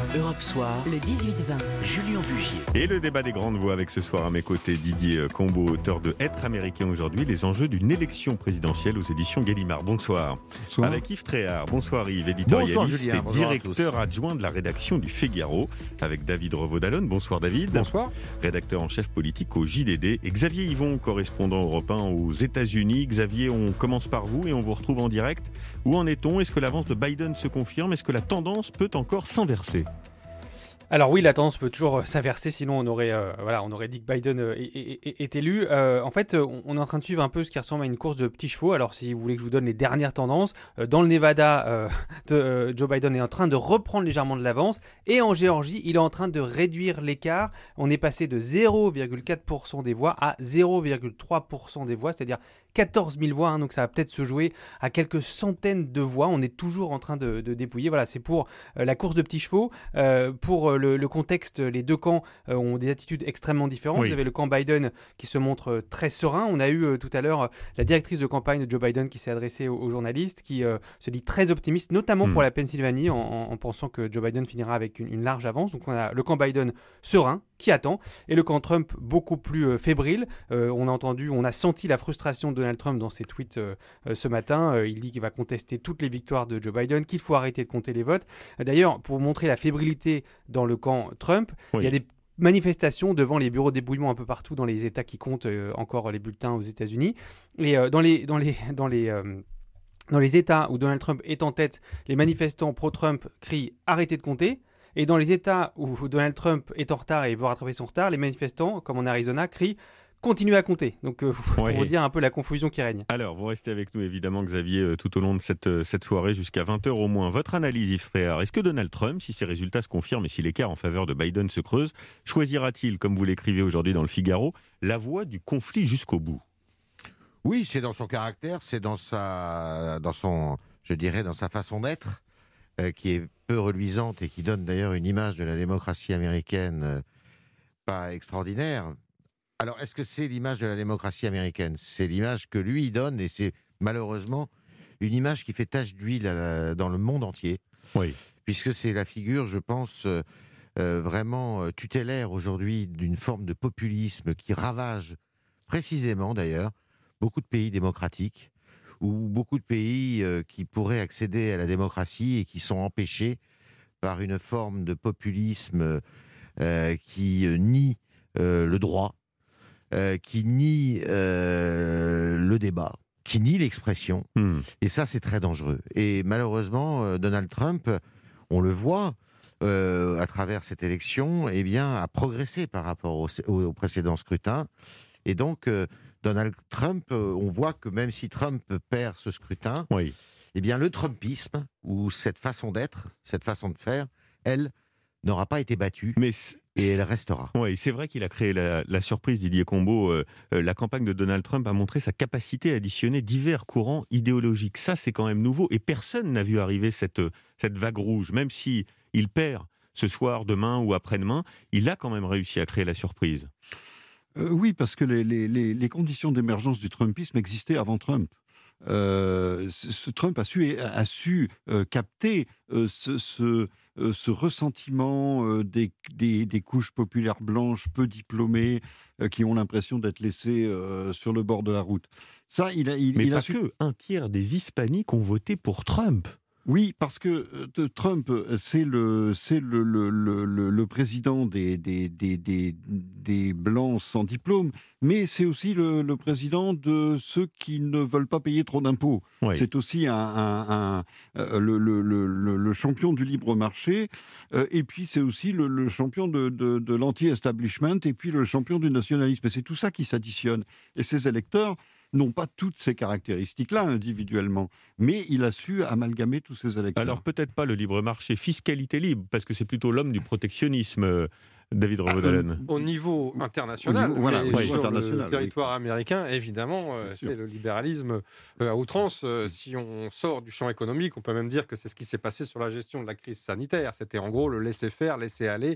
Europe Soir, le 18-20, Julien Bugier. Et le débat des grandes voix avec ce soir à mes côtés Didier Combaud, auteur de Être américain aujourd'hui, les enjeux d'une élection présidentielle aux éditions Gallimard. Bonsoir. Bonsoir. Avec Yves Tréhard. Bonsoir Yves, éditorialiste Bonsoir, Julien. et Bonjour directeur adjoint de la rédaction du Figaro. Avec David Revaud-Dallon. Bonsoir David. Bonsoir. Rédacteur en chef politique au JDD. Et Xavier Yvon, correspondant européen aux États-Unis. Xavier, on commence par vous et on vous retrouve en direct. Où en est-on ? Est-ce que l'avance de Biden se confirme ? Est-ce que la tendance peut encore s'inverser ? Alors oui, la tendance peut toujours s'inverser, sinon on aurait dit que Biden est élu. En fait, on est en train de suivre un peu ce qui ressemble à une course de petits chevaux. Alors si vous voulez que je vous donne les dernières tendances, dans le Nevada, Joe Biden est en train de reprendre légèrement de l'avance. Et en Géorgie, il est en train de réduire l'écart. On est passé de 0,4% des voix à 0,3% des voix, c'est-à-dire 14 000 voix. Donc ça va peut-être se jouer à quelques centaines de voix. On est toujours en train de dépouiller. Voilà, c'est pour la course de petits chevaux. Pour le contexte, les deux camps ont des attitudes extrêmement différentes. Oui. Vous avez le camp Biden qui se montre très serein. On a eu tout à l'heure la directrice de campagne de Joe Biden qui s'est adressée aux journalistes, qui se dit très optimiste, notamment pour la Pennsylvanie, en pensant que Joe Biden finira avec une large avance. Donc on a le camp Biden serein, qui attend, et le camp Trump beaucoup plus fébrile. On a senti la frustration de Donald Trump dans ses tweets ce matin. Il dit qu'il va contester toutes les victoires de Joe Biden, qu'il faut arrêter de compter les votes. D'ailleurs, pour montrer la fébrilité dans le camp Trump, il y a des manifestations devant les bureaux d'ébouillement un peu partout dans les États qui comptent encore les bulletins aux États-Unis. Et dans les États où Donald Trump est en tête, les manifestants pro-Trump crient « arrêtez de compter ». Et dans les États où Donald Trump est en retard et veut rattraper son retard, les manifestants, comme en Arizona, crient « continuez à compter ». Donc, pour vous dire un peu la confusion qui règne. Alors, vous restez avec nous, évidemment, Xavier, tout au long de cette soirée, jusqu'à 20h au moins. Votre analyse, Yves Tréhard, est-ce que Donald Trump, si ses résultats se confirment et si l'écart en faveur de Biden se creuse, choisira-t-il, comme vous l'écrivez aujourd'hui dans le Figaro, la voie du conflit jusqu'au bout ? Oui, c'est dans son caractère, c'est dans sa façon d'être, qui est peu reluisante et qui donne d'ailleurs une image de la démocratie américaine pas extraordinaire. Alors, est-ce que c'est l'image de la démocratie américaine ? C'est l'image que lui donne, et c'est malheureusement une image qui fait tache d'huile dans le monde entier. Oui. Puisque c'est la figure, je pense, vraiment tutélaire aujourd'hui d'une forme de populisme qui ravage précisément d'ailleurs beaucoup de pays démocratiques ou beaucoup de pays qui pourraient accéder à la démocratie et qui sont empêchés par une forme de populisme qui nie le droit, qui nie le débat, qui nie l'expression. Et ça, c'est très dangereux. Et malheureusement, Donald Trump, on le voit à travers cette élection, a progressé par rapport au précédent scrutin. Et donc, Donald Trump, on voit que même si Trump perd ce scrutin, le Trumpisme, ou cette façon d'être, cette façon de faire, elle n'aura pas été battue. Et elle restera. Oui, c'est vrai qu'il a créé la surprise, Didier Combaud. La campagne de Donald Trump a montré sa capacité à additionner divers courants idéologiques. Ça, c'est quand même nouveau. Et personne n'a vu arriver cette vague rouge. Même si il perd ce soir, demain ou après-demain, il a quand même réussi à créer la surprise. Oui, parce que les conditions d'émergence du Trumpisme existaient avant Trump. Trump a su capter ce ressentiment des couches populaires blanches peu diplômées qui ont l'impression d'être laissées sur le bord de la route. Ça, Mais pas que, un tiers des hispaniques ont voté pour Trump. Oui, parce que Trump, c'est le président des Blancs sans diplôme, mais c'est aussi le président de ceux qui ne veulent pas payer trop d'impôts. Oui. C'est aussi le champion du libre marché, et puis c'est aussi le champion de l'anti-establishment, et puis le champion du nationalisme. Et c'est tout ça qui s'additionne. Et ces électeurs n'ont pas toutes ces caractéristiques-là individuellement, mais il a su amalgamer tous ces électeurs. Alors peut-être pas le libre marché, fiscalité libre, parce que c'est plutôt l'homme du protectionnisme, David Revaud-Dallon. Au niveau international, sur le territoire américain, évidemment, c'est le libéralisme à outrance. Si on sort du champ économique, on peut même dire que c'est ce qui s'est passé sur la gestion de la crise sanitaire. C'était en gros le laisser-faire, laisser aller.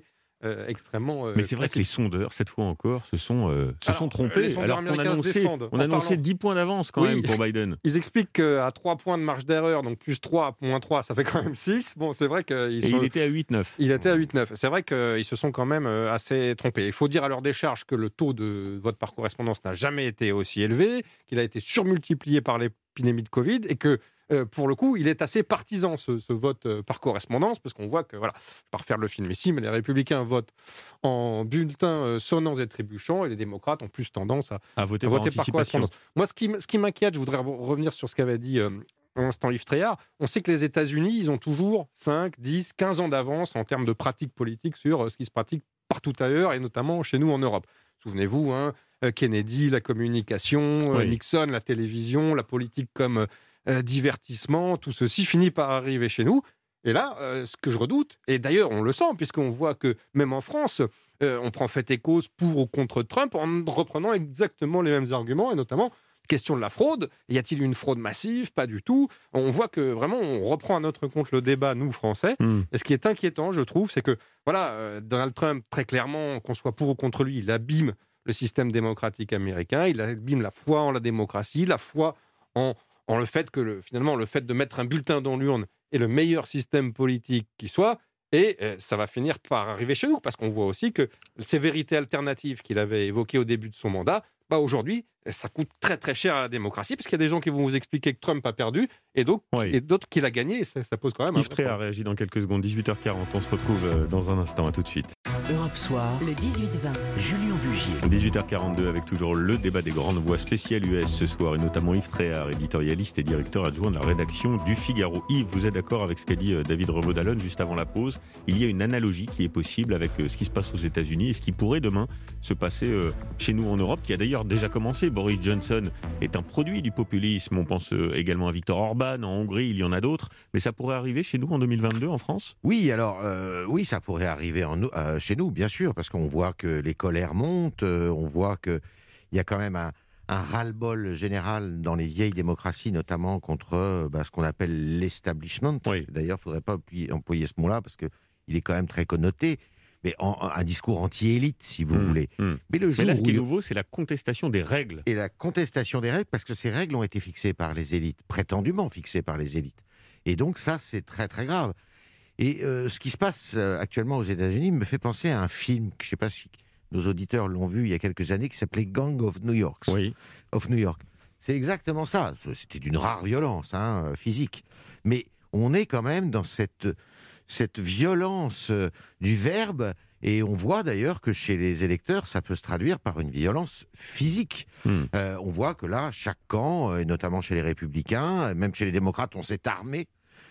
extrêmement. Mais c'est vrai que les sondeurs, cette fois encore, se sont trompés. Alors qu'on annonçait 10 points d'avance quand même pour Biden. Ils expliquent qu'à 3 points de marge d'erreur, donc plus 3, moins 3, ça fait quand même 6. Bon, c'est vrai qu'il était à 8-9. Il était à 8-9. C'est vrai qu'ils se sont quand même assez trompés. Il faut dire à leur décharge que le taux de vote par correspondance n'a jamais été aussi élevé, qu'il a été surmultiplié par l'épidémie de Covid et que pour le coup, il est assez partisan ce vote par correspondance, parce qu'on voit que, voilà, je ne vais pas refaire le film ici, mais les républicains votent en bulletins sonnants et trébuchants, et les démocrates ont plus tendance à voter par correspondance. Moi, ce qui m'inquiète, je voudrais revenir sur ce qu'avait dit à l'instant Yves Tréhard, on sait que les États-Unis, ils ont toujours 5, 10, 15 ans d'avance en termes de pratique politique sur ce qui se pratique partout ailleurs, et notamment chez nous en Europe. Souvenez-vous, Kennedy, la communication, Nixon, la télévision, la politique comme divertissement, tout ceci finit par arriver chez nous. Et là, ce que je redoute, et d'ailleurs on le sent, puisqu'on voit que même en France, on prend fait et cause pour ou contre Trump en reprenant exactement les mêmes arguments, et notamment question de la fraude. Y a-t-il une fraude massive ? Pas du tout. On voit que vraiment on reprend à notre compte le débat, nous Français. Et ce qui est inquiétant, je trouve, c'est que Donald Trump, très clairement, qu'on soit pour ou contre lui, il abîme le système démocratique américain, il abîme la foi en la démocratie, la foi en le fait que finalement le fait de mettre un bulletin dans l'urne est le meilleur système politique qui soit, et ça va finir par arriver chez nous, parce qu'on voit aussi que ces vérités alternatives qu'il avait évoquées au début de son mandat, aujourd'hui, ça coûte très très cher à la démocratie, parce qu'il y a des gens qui vont vous expliquer que Trump a perdu, et d'autres qu'il a gagné, et ça pose quand même Yves Tréhard réagit dans quelques secondes, 18h40, on se retrouve dans un instant, à tout de suite. Europe Soir, le 18-20, Julien Bugier. 18h42 avec toujours le débat des grandes voix spéciales US ce soir, et notamment Yves Tréhard, éditorialiste et directeur adjoint de la rédaction du Figaro. Yves, vous êtes d'accord avec ce qu'a dit David Revaud-Dallon juste avant la pause ? Il y a une analogie qui est possible avec ce qui se passe aux États-Unis et ce qui pourrait demain se passer chez nous en Europe, qui a d'ailleurs déjà commencé. Boris Johnson est un produit du populisme. On pense également à Viktor Orban en Hongrie, il y en a d'autres. Mais ça pourrait arriver chez nous en 2022 en France ? Oui, alors oui, ça pourrait arriver chez nous, bien sûr, parce qu'on voit que les colères montent, on voit qu'il y a quand même un ras-le-bol général dans les vieilles démocraties, notamment contre ce qu'on appelle l'establishment. Oui. D'ailleurs, il ne faudrait pas employer ce mot-là, parce qu'il est quand même très connoté. Mais un discours anti-élite, si vous voulez. Mais là, ce qui est nouveau, c'est la contestation des règles. Et la contestation des règles, parce que ces règles ont été fixées par les élites, prétendument fixées par les élites. Et donc ça, c'est très très grave. Et ce qui se passe actuellement aux États-Unis me fait penser à un film, je ne sais pas si nos auditeurs l'ont vu il y a quelques années, qui s'appelait Gang of New York. Oui. Of New York. C'est exactement ça. C'était d'une rare violence physique. Mais on est quand même dans cette violence du verbe, et on voit d'ailleurs que chez les électeurs, ça peut se traduire par une violence physique. On voit que là, chaque camp, et notamment chez les républicains, même chez les démocrates, on s'est armé.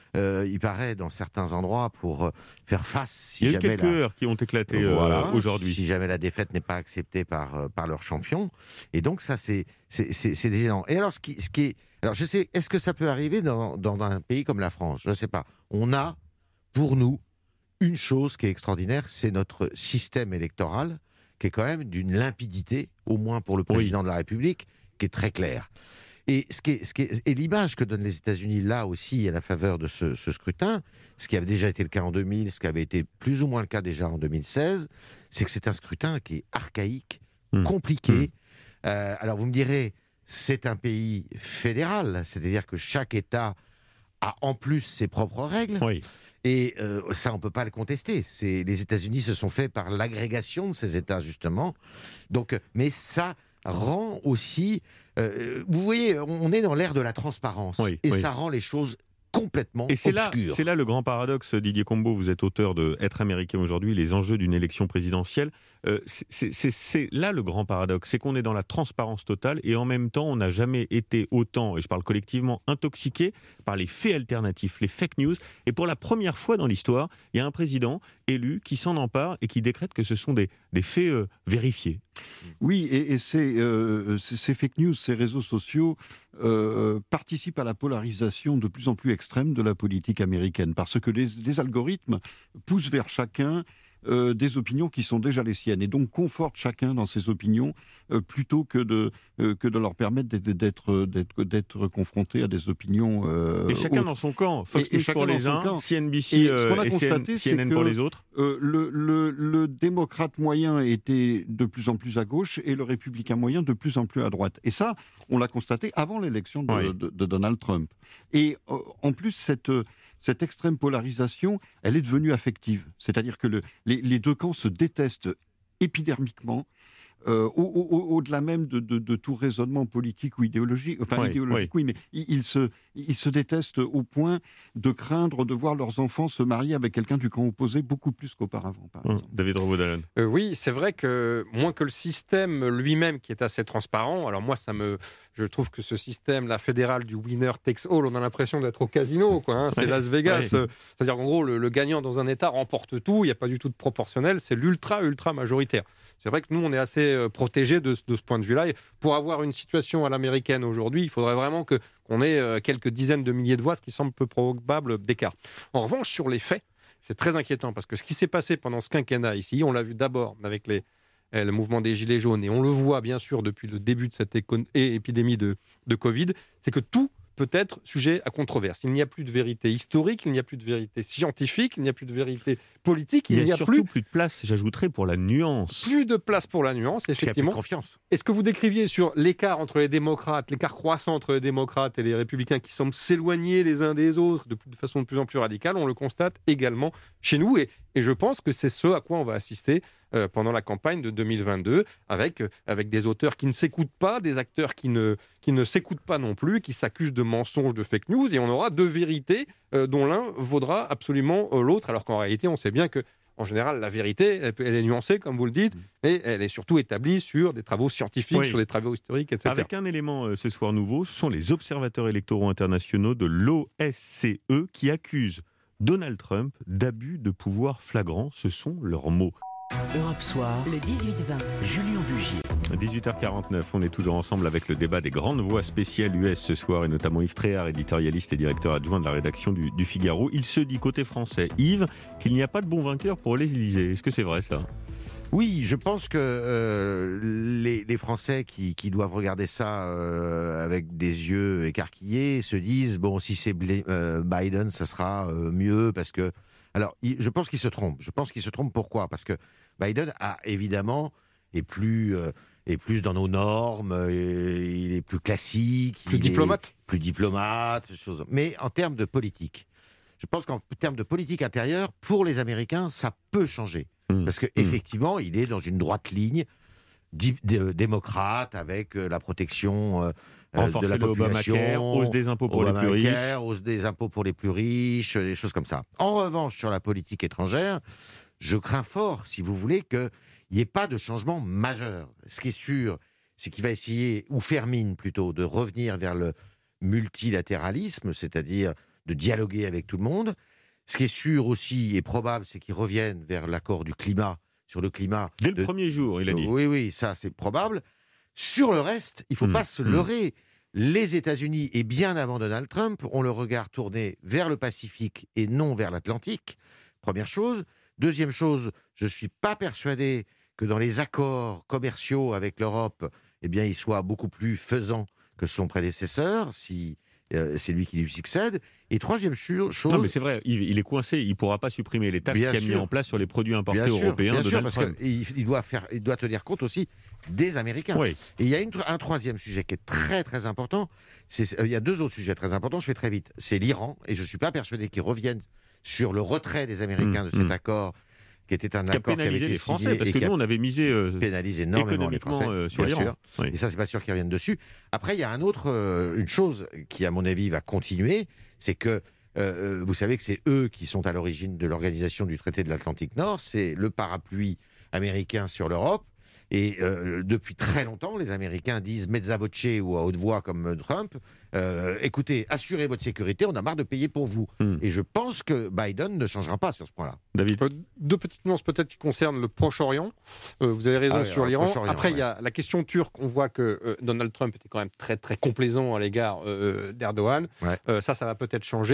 Il paraît dans certains endroits pour faire face. Il y a eu quelques heures qui ont éclaté aujourd'hui. Si jamais la défaite n'est pas acceptée par leur champion. Et donc ça, c'est gênant. Et alors, alors je sais, est-ce que ça peut arriver dans un pays comme la France ? Je ne sais pas. On a pour nous, une chose qui est extraordinaire, c'est notre système électoral, qui est quand même d'une limpidité, au moins pour le président de la République, qui est très clair. Et l'image que donnent les États-Unis là aussi à la faveur de ce scrutin, ce qui avait déjà été le cas en 2000, ce qui avait été plus ou moins le cas déjà en 2016, c'est que c'est un scrutin qui est archaïque, compliqué. Alors vous me direz, c'est un pays fédéral, c'est-à-dire que chaque État a en plus ses propres règles. Oui. Et ça, on ne peut pas le contester. Les États-Unis se sont faits par l'agrégation de ces États, justement. Donc, mais ça rend aussi... vous voyez, on est dans l'ère de la transparence. Ça rend les choses complètement obscures. C'est là le grand paradoxe, Didier Combaud. Vous êtes auteur de Être américain aujourd'hui, les enjeux d'une élection présidentielle. C'est là le grand paradoxe, c'est qu'on est dans la transparence totale et en même temps on n'a jamais été autant, et je parle collectivement, intoxiqué par les faits alternatifs, les fake news. Et pour la première fois dans l'histoire, il y a un président élu qui s'en empare et qui décrète que ce sont des faits vérifiés. Oui, et ces fake news, ces réseaux sociaux participent à la polarisation de plus en plus extrême de la politique américaine, parce que les algorithmes poussent vers chacun des opinions qui sont déjà les siennes, et donc conforte chacun dans ses opinions plutôt que de leur permettre d'être confrontés à des opinions et chacun autres. dans son camp. Fox News pour les uns, CNBC et ce qu'on a et constaté, CNN c'est pour que, les autres. Le démocrate moyen était de plus en plus à gauche et le républicain moyen de plus en plus à droite. Et ça, on l'a constaté avant l'élection de Donald Trump. Et en plus, cette extrême polarisation, elle est devenue affective. C'est-à-dire que les deux camps se détestent épidermiquement, au-delà même de tout raisonnement politique ou idéologique. Enfin, idéologique, oui, mais ils se détestent au point de craindre de voir leurs enfants se marier avec quelqu'un du camp opposé beaucoup plus qu'auparavant, par exemple. David Robodalan. Oui, c'est vrai que moins que le système lui-même qui est assez transparent, alors moi je trouve que ce système, la fédérale du winner takes all, on a l'impression d'être au casino, quoi, hein, c'est Las Vegas. C'est-à-dire qu'en gros, le gagnant dans un État remporte tout, il n'y a pas du tout de proportionnel, c'est l'ultra majoritaire. C'est vrai que nous, on est assez protégés de ce point de vue-là. Et pour avoir une situation à l'américaine aujourd'hui, il faudrait vraiment qu'on ait quelques dizaines de milliers de voix, ce qui semble peu probable d'écart. En revanche, sur les faits, c'est très inquiétant parce que ce qui s'est passé pendant ce quinquennat ici, on l'a vu d'abord avec le mouvement des Gilets jaunes, et on le voit bien sûr depuis le début de cette épidémie de Covid, c'est que tout peut être sujet à controverse. Il n'y a plus de vérité historique, il n'y a plus de vérité scientifique, il n'y a plus de vérité politique, il n'y a surtout plus de place, j'ajouterais, pour la nuance. Plus de place pour la nuance, effectivement. Il n'y a plus de confiance. Et ce que vous décriviez sur l'écart entre les démocrates, l'écart croissant entre les démocrates et les républicains qui semblent s'éloigner les uns des autres de façon de plus en plus radicale, on le constate également chez nous. Et je pense que c'est ce à quoi on va assister pendant la campagne de 2022, avec des auteurs qui ne s'écoutent pas, des acteurs qui ne s'écoutent pas non plus, qui s'accusent de mensonges, de fake news, et on aura deux vérités dont l'un vaudra absolument l'autre, alors qu'en réalité, on sait bien que en général, la vérité, elle est nuancée, comme vous le dites, mais elle est surtout établie sur des travaux scientifiques, sur des travaux historiques, etc. Avec un élément ce soir nouveau, ce sont les observateurs électoraux internationaux de l'OSCE qui accusent Donald Trump d'abus de pouvoir flagrant. Ce sont leurs mots. Europe Soir, le 18-20, Julien Bugier. 18h49, on est toujours ensemble avec le débat des grandes voix spéciales US ce soir, et notamment Yves Tréhard, éditorialiste et directeur adjoint de la rédaction du Figaro. Il se dit côté français, Yves, qu'il n'y a pas de bon vainqueur pour les Élysées. Est-ce que c'est vrai ça ? Oui, je pense que les Français qui doivent regarder ça avec des yeux écarquillés se disent, bon, si c'est Biden, ça sera mieux, parce que... Alors, je pense qu'ils se trompent. Pourquoi ? Parce que Biden a évidemment est plus dans nos normes, il est plus classique, plus diplomate, chose. Mais en termes de politique, je pense qu'en termes de politique intérieure, pour les Américains, ça peut changer. Parce qu'effectivement, il est dans une droite ligne démocrate, avec la protection de la population, Obamacare, hausse des impôts pour les plus riches. Hausse des impôts pour les plus riches, des choses comme ça. En revanche, sur la politique étrangère, je crains fort, si vous voulez, qu'il n'y ait pas de changement majeur. Ce qui est sûr, c'est qu'il va essayer, ou faire mine plutôt, de revenir vers le multilatéralisme, c'est-à-dire de dialoguer avec tout le monde. Ce qui est sûr aussi et probable, c'est qu'ils reviennent vers l'accord du climat, sur le climat. Dès le premier jour, il a dit. Oui, ça c'est probable. Sur le reste, il ne faut pas se leurrer. Les États-Unis, et bien avant Donald Trump, ont le regard tourné vers le Pacifique et non vers l'Atlantique. Première chose. Deuxième chose, je ne suis pas persuadé que dans les accords commerciaux avec l'Europe, il soit beaucoup plus faisant que son prédécesseur, si c'est lui qui lui succède. Et troisième chose... Non, mais c'est vrai, il est coincé, il ne pourra pas supprimer les taxes qu'il a mis en place sur les produits importés européens. Bien sûr, parce qu'il doit tenir compte aussi des Américains. Oui. Et il y a un troisième sujet qui est très très important. Il y a deux autres sujets très importants, je fais très vite. C'est l'Iran, et je ne suis pas persuadé qu'ils reviennent sur le retrait des Américains de cet accord, qui était un accord qui avait été les Français, signé parce que nous, on avait misé pénalise énormément les Français sur l'Iran. Oui. Et ça, c'est pas sûr qu'ils reviennent dessus. Après, il y a une chose qui, à mon avis, va continuer, c'est que vous savez que c'est eux qui sont à l'origine de l'organisation du traité de l'Atlantique Nord, c'est le parapluie américain sur l'Europe. Et depuis très longtemps, les Américains disent mezza voce ou à haute voix comme Trump, écoutez, assurez votre sécurité, on a marre de payer pour vous. Et je pense que Biden ne changera pas sur ce point-là. David, deux petites nuances peut-être qui concernent le Proche-Orient. Vous avez raison sur l'Iran. Après, il y a la question turque. On voit que Donald Trump était quand même très très complaisant à l'égard d'Erdogan. Ça va peut-être changer.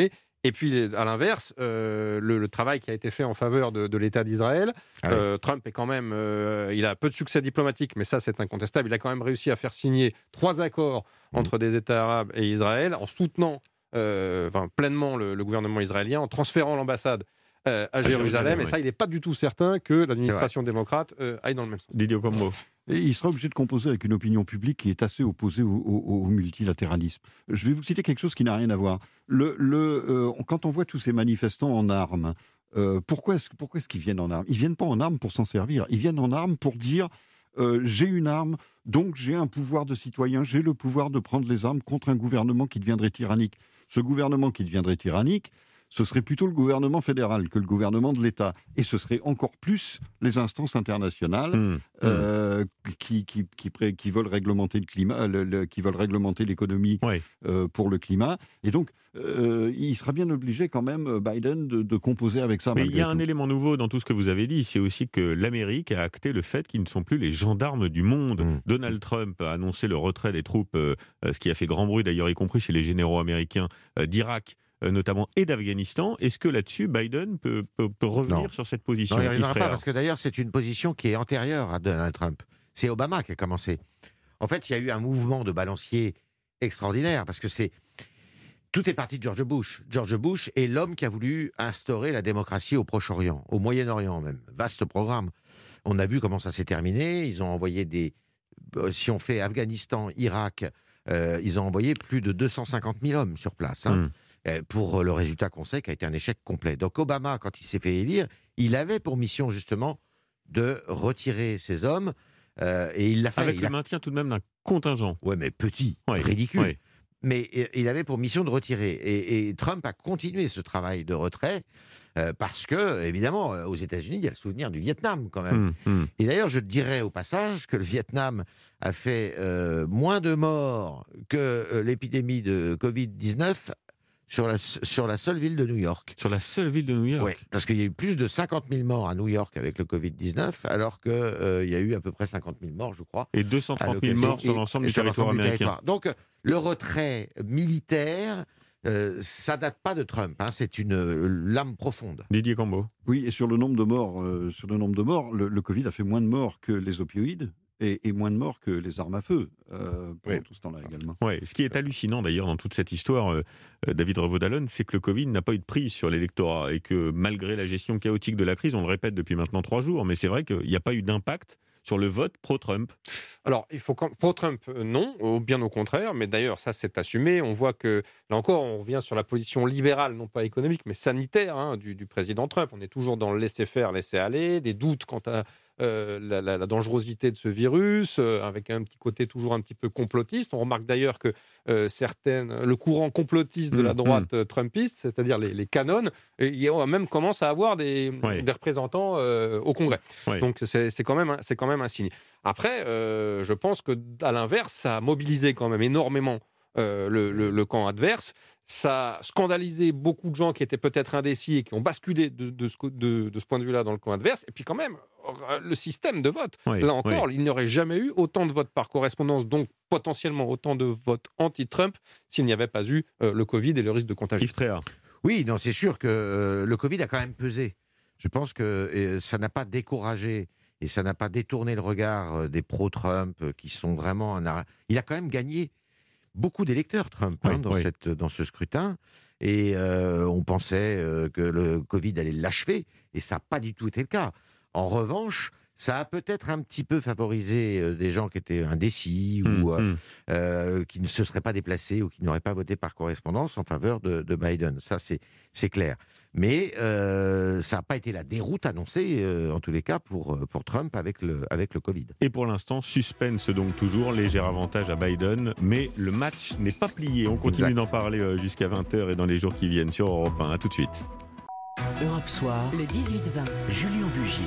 Et puis, à l'inverse, le travail qui a été fait en faveur de l'État d'Israël, Trump est quand même, il a peu de succès diplomatique, mais ça c'est incontestable. Il a quand même réussi à faire signer 3 accords entre des États arabes et Israël, en soutenant pleinement le gouvernement israélien, en transférant l'ambassade à Jérusalem. Et ça, il n'est pas du tout certain que l'administration démocrate aille dans le même sens. Didier Combo. Et il sera obligé de composer avec une opinion publique qui est assez opposée au multilatéralisme. Je vais vous citer quelque chose qui n'a rien à voir. Quand on voit tous ces manifestants en armes, pourquoi est-ce qu'ils viennent en armes ? Ils ne viennent pas en armes pour s'en servir. Ils viennent en armes pour dire j'ai une arme, donc j'ai un pouvoir de citoyen, j'ai le pouvoir de prendre les armes contre un gouvernement qui deviendrait tyrannique. Ce gouvernement qui deviendrait tyrannique, ce serait plutôt le gouvernement fédéral que le gouvernement de l'État. Et ce serait encore plus les instances internationales qui veulent réglementer le climat, qui veulent réglementer l'économie pour le climat. Et donc, il sera bien obligé quand même, Biden, de composer avec ça. Mais il y a un élément nouveau dans tout ce que vous avez dit, c'est aussi que l'Amérique a acté le fait qu'ils ne sont plus les gendarmes du monde. Donald Trump a annoncé le retrait des troupes, ce qui a fait grand bruit d'ailleurs, y compris chez les généraux américains, d'Irak, notamment, et d'Afghanistan. Est-ce que là-dessus, Biden peut revenir sur cette position ? Non, il n'y reviendra pas, parce que d'ailleurs, c'est une position qui est antérieure à Donald Trump. C'est Obama qui a commencé. En fait, il y a eu un mouvement de balancier extraordinaire, parce que tout est parti de George Bush. George Bush est l'homme qui a voulu instaurer la démocratie au Proche-Orient, au Moyen-Orient même. Vaste programme. On a vu comment ça s'est terminé. Ils ont envoyé si on fait Afghanistan, Irak, ils ont envoyé plus de 250 000 hommes sur place. Pour le résultat qu'on sait qui a été un échec complet. Donc Obama, quand il s'est fait élire, il avait pour mission justement de retirer ces hommes et il l'a fait. Avec le maintien tout de même d'un contingent. Oui, mais petit, ridicule. Ouais. Mais il avait pour mission de retirer. Et Trump a continué ce travail de retrait parce que, évidemment, aux États-Unis, il y a le souvenir du Vietnam quand même. Et d'ailleurs, je dirais au passage que le Vietnam a fait moins de morts que l'épidémie de Covid-19 sur la seule ville de New York. Sur la seule ville de New York ? Oui, parce qu'il y a eu plus de 50 000 morts à New York avec le Covid-19, alors qu'il y a eu à peu près 50 000 morts, je crois. Et 230 000 morts sur l'ensemble du territoire américain. Donc, le retrait militaire, ça date pas de Trump. C'est une lame profonde. Didier Cambo. Oui, et sur le nombre de morts, le Covid a fait moins de morts que les opioïdes. Et moins de morts que les armes à feu pendant tout ce temps-là également. Ouais. Ce qui est hallucinant d'ailleurs dans toute cette histoire, David Revaud-Dallon, c'est que le Covid n'a pas eu de prise sur l'électorat et que malgré la gestion chaotique de la crise, on le répète depuis maintenant 3 jours, mais c'est vrai qu'il n'y a pas eu d'impact sur le vote pro-Trump. Alors, pro-Trump, non, bien au contraire, mais d'ailleurs, ça c'est assumé. On voit que, là encore, on revient sur la position libérale, non pas économique, mais sanitaire du président Trump. On est toujours dans le laisser-faire, laisser-aller, des doutes quant à la dangerosité de ce virus, avec un petit côté toujours un petit peu complotiste. On remarque d'ailleurs que le courant complotiste de la droite trumpiste, c'est-à-dire les canons, même commence à avoir des représentants au Congrès. Donc c'est quand même un signe. Après, je pense qu'à l'inverse, ça a mobilisé quand même énormément le camp adverse. Ça a scandalisé beaucoup de gens qui étaient peut-être indécis et qui ont basculé de ce point de vue-là dans le camp adverse. Et puis quand même, le système de vote. Là encore, il n'y aurait jamais eu autant de votes par correspondance, donc potentiellement autant de votes anti-Trump, s'il n'y avait pas eu le Covid et le risque de contagion. Yves Tréhard. Oui, non, c'est sûr que le Covid a quand même pesé. Je pense que ça n'a pas découragé et ça n'a pas détourné le regard des pro-Trump qui sont vraiment... Il a quand même gagné beaucoup d'électeurs, Trump, dans ce scrutin. Et on pensait que le Covid allait l'achever, et ça n'a pas du tout été le cas. En revanche, ça a peut-être un petit peu favorisé des gens qui étaient indécis ou qui ne se seraient pas déplacés ou qui n'auraient pas voté par correspondance en faveur de Biden. Ça, c'est clair. Mais ça n'a pas été la déroute annoncée, en tous les cas, pour Trump avec le Covid. Et pour l'instant, suspense donc toujours, léger avantage à Biden, mais le match n'est pas plié. On continue d'en parler jusqu'à 20h et dans les jours qui viennent sur Europe 1. À tout de suite. Europe Soir, le 18-20, Julien Bugier.